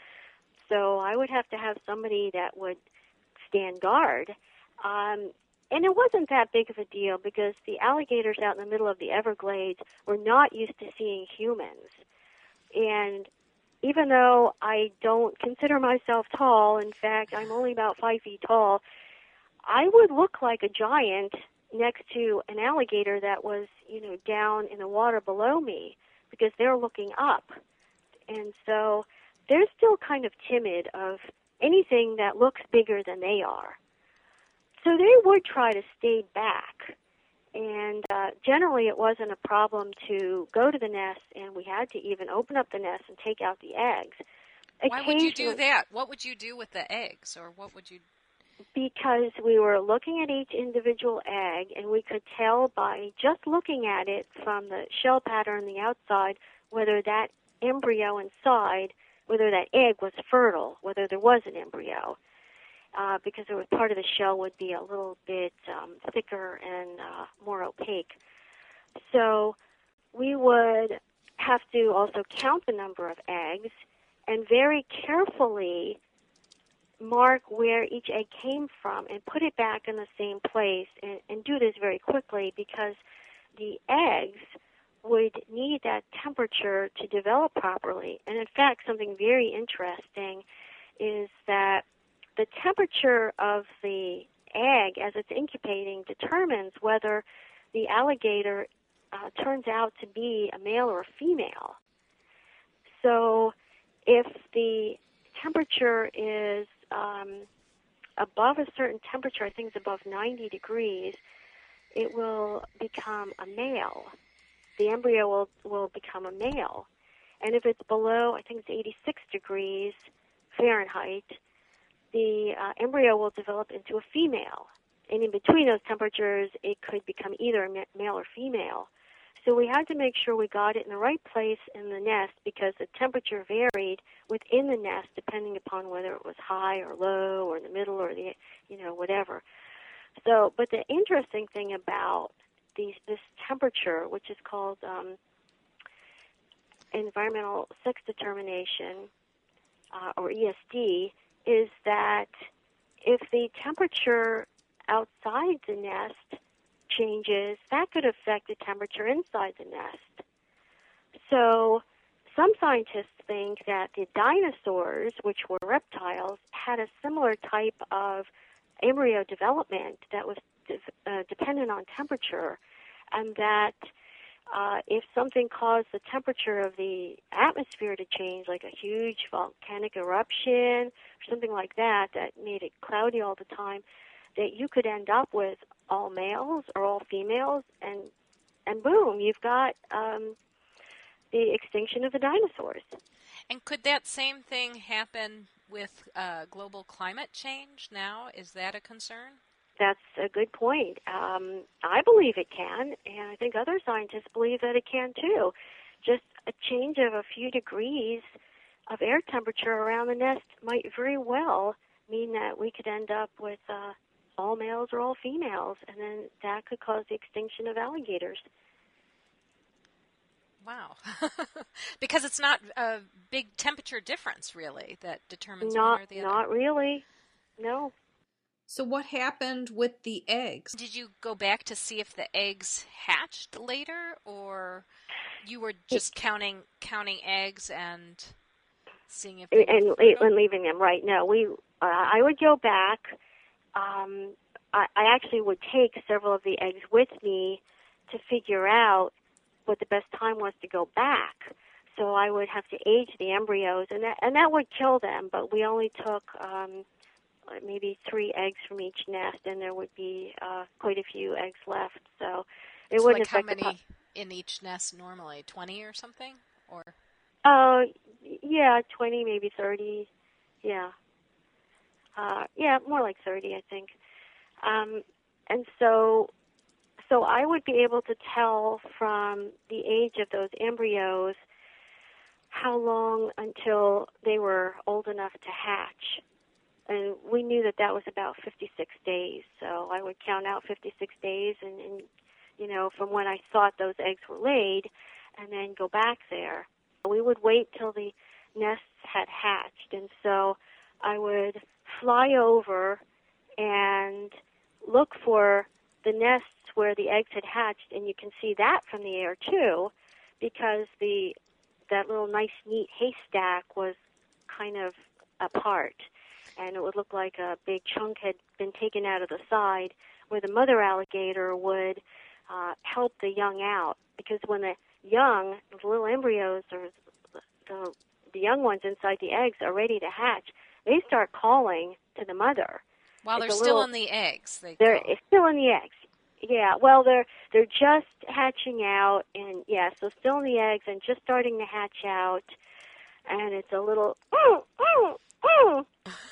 So I would have to have somebody that would stand guard. Um, and it wasn't that big of a deal because the alligators out in the middle of the Everglades were not used to seeing humans. And even though I don't consider myself tall, in fact, I'm only about five feet tall, I would look like a giant next to an alligator that was, you know, down in the water below me because they're looking up. And so they're still kind of timid of anything that looks bigger than they are. So they would try to stay back. And uh, generally it wasn't a problem to go to the nest, and we had to even open up the nest and take out the eggs. Why would you do that? What would you do with the eggs, or what would you... Because we were looking at each individual egg, and we could tell by just looking at it from the shell pattern on the outside whether that embryo inside, whether that egg was fertile, whether there was an embryo. Uh, because there was part of the shell would be a little bit um, thicker and uh, more opaque. So we would have to also count the number of eggs and very carefully mark where each egg came from and put it back in the same place, and, and do this very quickly because the eggs would need that temperature to develop properly. And in fact, something very interesting is that the temperature of the egg as it's incubating determines whether the alligator uh, turns out to be a male or a female. So if the temperature is um, above a certain temperature, I think it's above ninety degrees, it will become a male. The embryo will, will become a male. And if it's below, I think it's eighty-six degrees Fahrenheit, the uh, embryo will develop into a female. And in between those temperatures, it could become either a male or female. So we had to make sure we got it in the right place in the nest because the temperature varied within the nest depending upon whether it was high or low or in the middle or the, you know, whatever. So, but the interesting thing about these, this temperature, which is called um, environmental sex determination, uh, or E S D, is that if the temperature outside the nest changes, that could affect the temperature inside the nest. So some scientists think that the dinosaurs, which were reptiles, had a similar type of embryo development that was de- uh, dependent on temperature, and that uh, if something caused the temperature of the atmosphere to change, like a huge volcanic eruption or something like that, that made it cloudy all the time, that you could end up with all males or all females, and and boom, you've got um, the extinction of the dinosaurs. And could that same thing happen with uh, global climate change now? Is that a concern? That's a good point. Um, I believe it can, and I think other scientists believe that it can too. Just a change of a few degrees of air temperature around the nest might very well mean that we could end up with uh, all males or all females, and then that could cause the extinction of alligators. Wow. Because it's not a big temperature difference, really, that determines not, one or the other. Not really, no. So what happened with the eggs? Did you go back to see if the eggs hatched later, or you were just counting counting eggs and seeing if they and, were fertile? and leaving them. Right? No, we. Uh, I would go back. Um, I, I actually would take several of the eggs with me to figure out what the best time was to go back. So I would have to age the embryos, and that and that would kill them. But we only took um, maybe three eggs from each nest, and there would be uh, quite a few eggs left. So it So wouldn't like how affect the many po- in each nest normally? twenty or something? Or Uh, yeah, twenty, maybe thirty. Yeah. Uh, yeah, more like thirty, I think. Um, and so, so I would be able to tell from the age of those embryos how long until they were old enough to hatch. And we knew that that was about fifty-six days. So I would count out fifty-six days and, and you know, from when I thought those eggs were laid and then go back there. We would wait till the nests had hatched. And so I would fly over and look for the nests where the eggs had hatched, and you can see that from the air too, because the that little nice neat haystack was kind of apart, and it would look like a big chunk had been taken out of the side, where the mother alligator would uh, help the young out, because when the young, the little embryos or the, the young ones inside the eggs are ready to hatch, they start calling to the mother. while It's they're a still little- in the eggs, they They're call. it's still in the eggs. Yeah, well, they're they're just hatching out, and yeah, so still in the eggs and just starting to hatch out, and it's a little oh oh oh.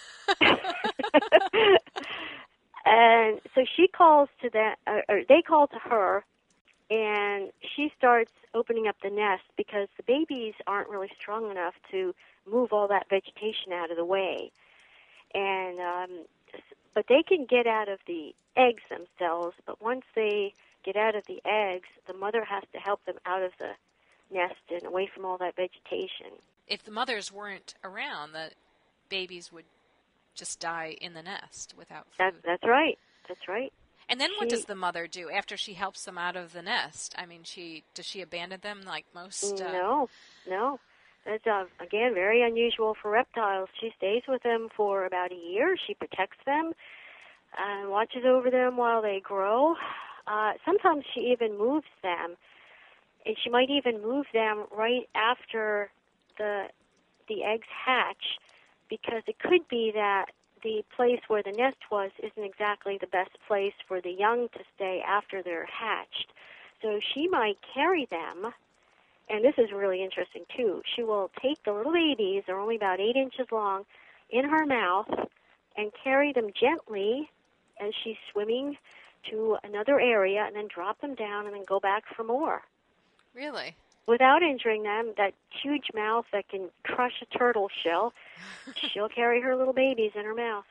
And so she calls to that, or, or they call to her, and she starts opening up the nest because the babies aren't really strong enough to move all that vegetation out of the way, and um, but they can get out of the eggs themselves. But once they get out of the eggs, the mother has to help them out of the nest and away from all that vegetation. If the mothers weren't around, the babies would just die in the nest without food. That's that's right. That's right. And then what She- does the mother do after she helps them out of the nest? I mean, she does she abandon them like most? Uh, No, no. That's, uh, again, very unusual for reptiles. She stays with them for about a year. She protects them and watches over them while they grow. Uh, sometimes she even moves them, and she might even move them right after the the eggs hatch, because it could be that the place where the nest was isn't exactly the best place for the young to stay after they're hatched. So she might carry them. And this is really interesting, too. She will take the little babies, they're only about eight inches long, in her mouth and carry them gently as she's swimming to another area, and then drop them down and then go back for more Really? without injuring them. That huge mouth that can crush a turtle shell, she'll carry her little babies in her mouth.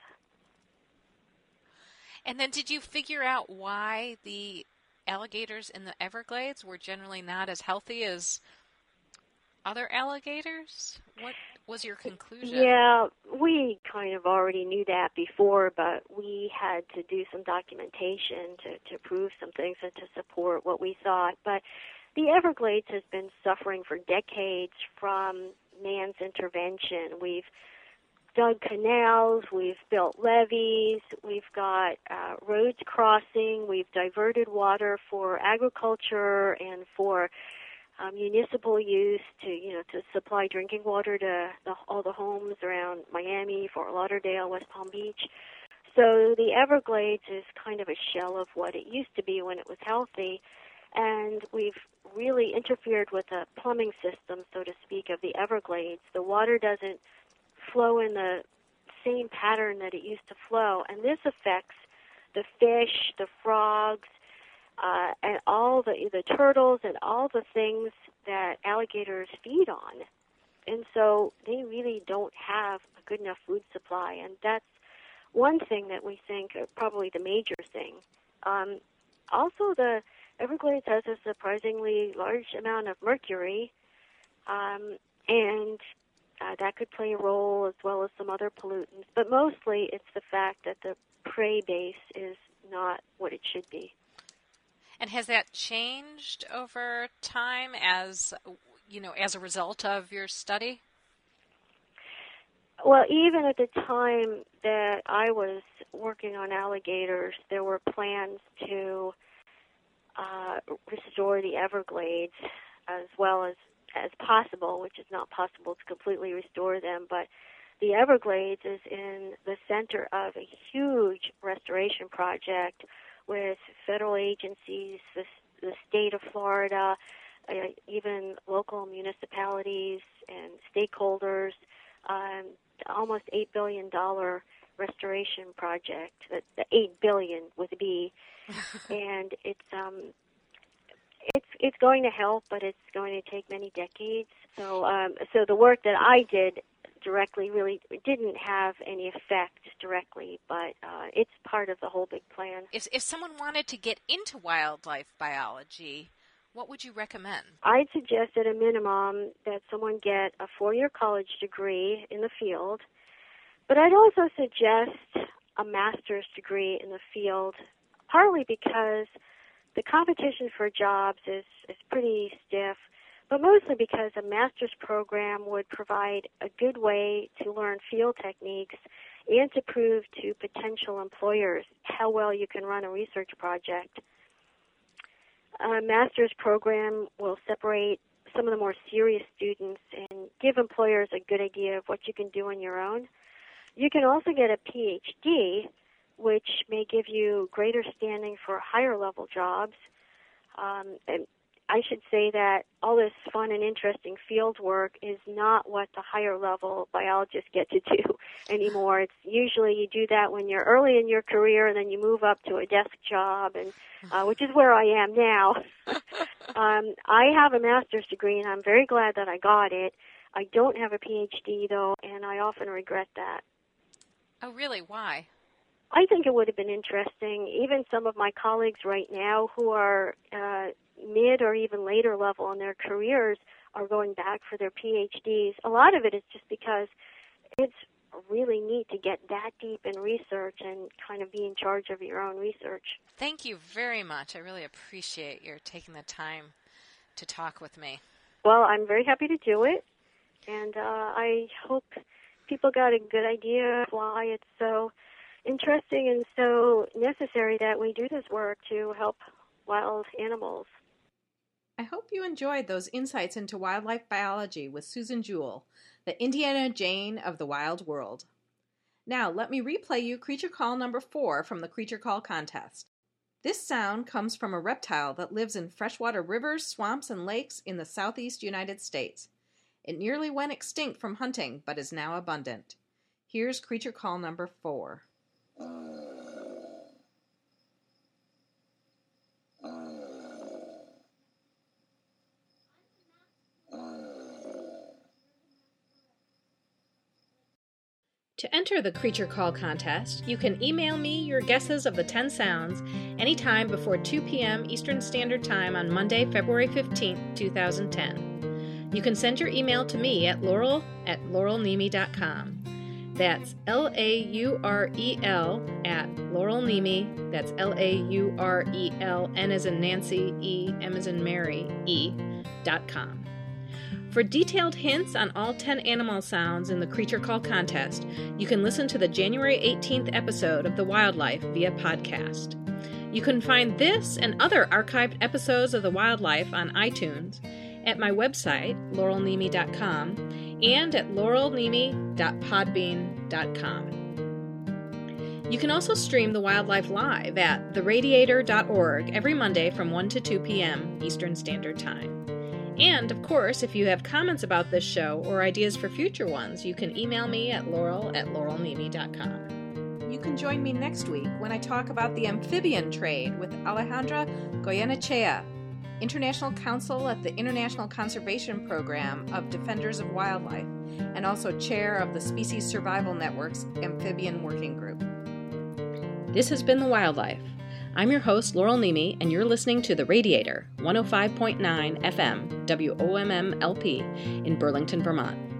And then did you figure out why the alligators in the Everglades were generally not as healthy as other alligators? What was your conclusion? Yeah, we kind of already knew that before, but we had to do some documentation to, to prove some things and to support what we thought. But the Everglades has been suffering for decades from man's intervention. We've dug canals, we've built levees, we've got uh, roads crossing, we've diverted water for agriculture and for um, municipal use to, you know, to supply drinking water to the, all the homes around Miami, Fort Lauderdale, West Palm Beach. So the Everglades is kind of a shell of what it used to be when it was healthy, and we've really interfered with the plumbing system, so to speak, of the Everglades. The water doesn't flow in the same pattern that it used to flow, and this affects the fish, the frogs, uh, and all the the turtles and all the things that alligators feed on. And so they really don't have a good enough food supply, and that's one thing that we think are probably the major thing. Um, also, the Everglades has a surprisingly large amount of mercury, um, and Uh, that could play a role, as well as some other pollutants. But mostly it's the fact that the prey base is not what it should be. And has that changed over time as, you know, as a result of your study? Well, even at the time that I was working on alligators, there were plans to uh, restore the Everglades as well as, as possible, which is not possible to completely restore them, but the Everglades is in the center of a huge restoration project with federal agencies, the, the state of Florida, uh, even local municipalities and stakeholders, um, almost eight billion dollars restoration project, the eight billion dollars with a B, and it's um, it's it's going to help, but it's going to take many decades. So um, so the work that I did directly really didn't have any effect directly, but uh, it's part of the whole big plan. If if someone wanted to get into wildlife biology, what would you recommend? I'd suggest at a minimum that someone get a four-year college degree in the field, but I'd also suggest a master's degree in the field, partly because the competition for jobs is, is pretty stiff, but mostly because a master's program would provide a good way to learn field techniques and to prove to potential employers how well you can run a research project. A master's program will separate some of the more serious students and give employers a good idea of what you can do on your own. You can also get a P H D, which may give you greater standing for higher level jobs. Um, and I should say that all this fun and interesting field work is not what the higher level biologists get to do anymore. It's usually you do that when you're early in your career and then you move up to a desk job, and uh, which is where I am now. um, I have a master's degree and I'm very glad that I got it. I don't have a P H D though, and I often regret that. Oh, really? Why? I think it would have been interesting. Even some of my colleagues right now who are uh, mid or even later level in their careers are going back for their P H Ds. A lot of it is just because it's really neat to get that deep in research and kind of be in charge of your own research. Thank you very much. I really appreciate your taking the time to talk with me. Well, I'm very happy to do it, and uh, I hope people got a good idea of why it's so interesting and so necessary that we do this work to help wild animals. I hope you enjoyed those insights into wildlife biology with Susan Jewell, the Indiana Jane of the wild world. Now, let me replay you Creature Call number four from the Creature Call contest. This sound comes from a reptile that lives in freshwater rivers, swamps, and lakes in the southeast United States. It nearly went extinct from hunting, but is now abundant. Here's Creature Call number four. To enter the Creature Call contest, you can email me your guesses of the ten sounds anytime before two p.m. Eastern Standard Time on Monday, February fifteenth, twenty ten. You can send your email to me at laurel at laurel nemi dot com. That's L A U R E L at Laurel Nemi. That's L A U R E L, N as in Nancy, E, M as in Mary, E, dot com. For detailed hints on all ten animal sounds in the Creature Call contest, you can listen to the January eighteenth episode of The Wildlife via podcast. You can find this and other archived episodes of The Wildlife on iTunes, at my website, laurel nemi dot com, and at laurel nemi dot podbean dot com. You can also stream The Wildlife live at the radiator dot org every Monday from one to two p.m. Eastern Standard Time. And, of course, if you have comments about this show or ideas for future ones, you can email me at laurel at laurel nemi dot com. You can join me next week when I talk about the amphibian trade with Alejandra Goyenechea, International Counsel at the International Conservation Program of Defenders of Wildlife, and also chair of the Species Survival Network's Amphibian Working Group. This has been The Wildlife. I'm your host, Laurel Nemi, and you're listening to The Radiator, one oh five point nine F M, W O M M L P, in Burlington, Vermont.